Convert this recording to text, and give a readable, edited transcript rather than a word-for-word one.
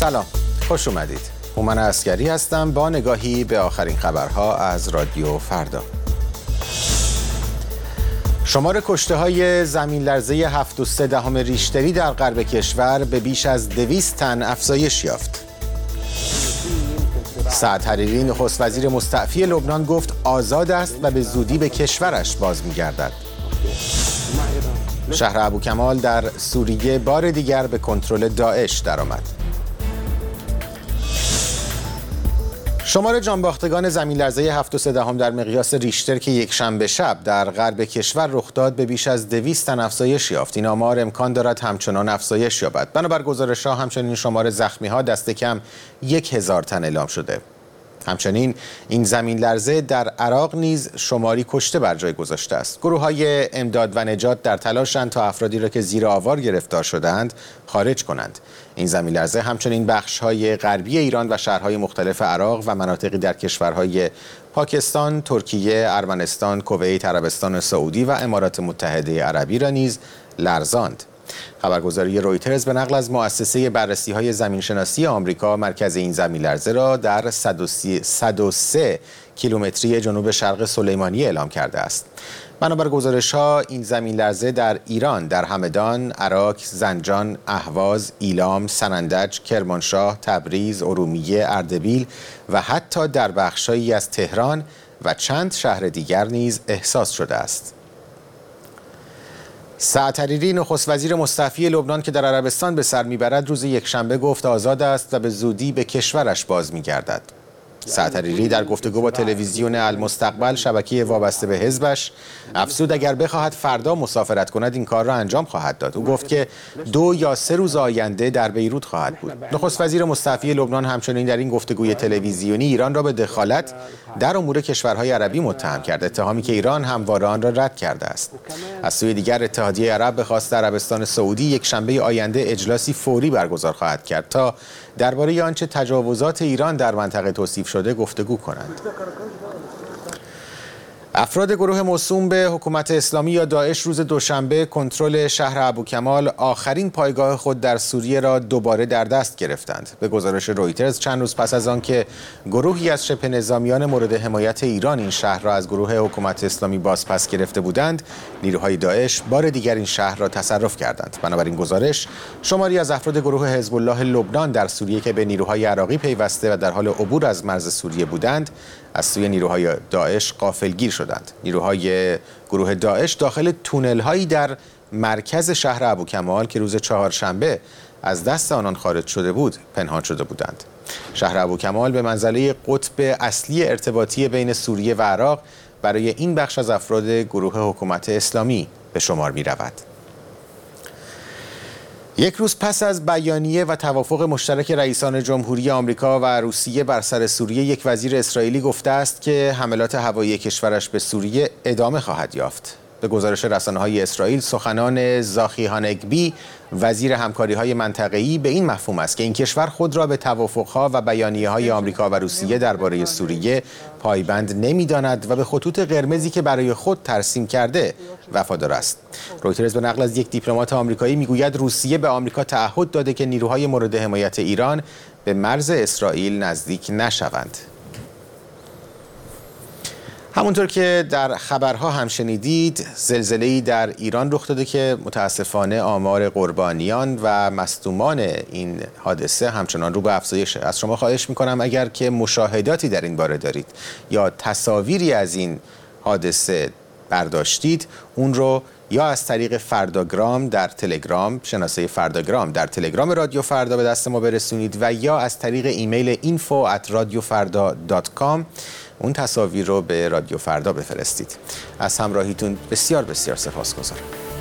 سلام، خوش اومدید. هومن عسگری هستم با نگاهی به آخرین خبرها از رادیو فردا. شمار کشته‌های زمین لرزه 7.3 ریشتری در غرب کشور به بیش از 200 تن افزایش یافت. سعد حریری نخست وزیر مستعفی لبنان گفت آزاد است و به زودی به کشورش باز می‌گردد. شهر ابوکمال در سوریه بار دیگر به کنترل داعش درآمد. شمار جانباختگان زمین لرزه 7.3 در مقیاس ریشتر که یک شنبه شب در غرب کشور رخ داد به بیش از 200 تن افزایش یافت. این آمار امکان دارد همچنان افزایش یابد. بنابر گزارش‌ها همچنین شمار زخمی‌ها دست کم 1000 تن اعلام شده. همچنین این زمین لرزه در عراق نیز شماری کشته بر جای گذاشته است. گروه‌های امداد و نجات در تلاشند تا افرادی را که زیر آوار گرفتار شدند خارج کنند. این زمین لرزه همچنین بخش‌های غربی ایران و شهرهای مختلف عراق و مناطقی در کشورهای پاکستان، ترکیه، ارمنستان، کویت، عربستان سعودی و امارات متحده عربی را نیز لرزاند. خبرگزاری رویترز به نقل از مؤسسه بررسی‌های زمینشناسی آمریکا مرکز این زمین لرزه را در 103 کیلومتری جنوب شرق سلیمانی اعلام کرده است. بنابر گزارش‌ها این زمین لرزه در ایران، در همدان، عراق، زنجان، اهواز، ایلام، سنندج، کرمانشاه، تبریز، ارومیه، اردبیل و حتی در بخش‌هایی از تهران و چند شهر دیگر نیز احساس شده است. سعد حریری نخست وزیر مستعفی لبنان که در عربستان به سر میبرد روز یکشنبه گفت آزاد است و به زودی به کشورش باز میگردد. سعد حریری در گفتگو با تلویزیون المستقبل شبکه وابسته به حزبش افزود اگر بخواهد فردا مسافرت کند این کار را انجام خواهد داد. او گفت که 2 یا 3 روز آینده در بیروت خواهد بود. نخست وزیر مستعفی لبنان همچنین در این گفتگوی تلویزیونی ایران را به دخالت در امور کشورهای عربی متهم کرد، اتهامی که ایران همواره آن را رد کرده است. از سوی دیگر اتحادیه عرب به خواست عربستان سعودی یک شنبه آینده اجلاسی فوری برگزار خواهد کرد تا درباره آنچه تجاوزات ایران در منطقه توصیف شده گفتگو کنند. افراد گروه موسوم به حکومت اسلامی یا داعش روز دوشنبه کنترل شهر ابوکمال، آخرین پایگاه خود در سوریه را دوباره در دست گرفتند. به گزارش رویترز چند روز پس از آنکه گروهی از شبه نظامیان مورد حمایت ایران این شهر را از گروه حکومت اسلامی بازپس گرفته بودند، نیروهای داعش بار دیگر این شهر را تصرف کردند. بنابراین گزارش شماری از افراد گروه حزب الله لبنان در سوریه که به نیروهای عراقی پیوسته و در حال عبور از مرز سوریه بودند از سوی نیروهای داعش غافلگیر شدند. نیروهای گروه داعش داخل تونل‌هایی در مرکز شهر ابوکمال که روز چهارشنبه از دست آنان خارج شده بود پنهان شده بودند. شهر ابوکمال به منزله قطب اصلی ارتباطی بین سوریه و عراق برای این بخش از افراد گروه حکومت اسلامی به شمار می‌رود. یک روز پس از بیانیه و توافق مشترک رئیسان جمهوری آمریکا و روسیه بر سر سوریه، یک وزیر اسرائیلی گفته است که حملات هوایی کشورش به سوریه ادامه خواهد یافت. به گزارش رسانه‌های اسرائیل، سخنان زاخی هانگبی وزیر همکاری‌های منطقه‌ای به این مفهوم است که این کشور خود را به توافق‌ها و بیانیه‌های آمریکا و روسیه درباره سوریه پایبند نمی‌داند و به خطوط قرمزی که برای خود ترسیم کرده وفادار است. رویترز به نقل از یک دیپلمات آمریکایی می‌گوید روسیه به آمریکا تعهد داده که نیروهای مورد حمایت ایران به مرز اسرائیل نزدیک نشوند. همونطور که در خبرها هم شنیدید، زلزله‌ای در ایران رخ داده که متاسفانه آمار قربانیان و مصدومان این حادثه همچنان رو به افزایشه. از شما خواهش می‌کنم اگر که مشاهداتی در این باره دارید یا تصاویری از این حادثه برداشتید، اون رو یا از طریق فرداگرام در تلگرام، شناسه فرداگرام در تلگرام رادیو فردا به دست ما برسونید و یا از طریق ایمیل info@radiofarda.com اون تصاویر رو به رادیو فردا بفرستید. از همراهیتون بسیار بسیار سپاسگزارم.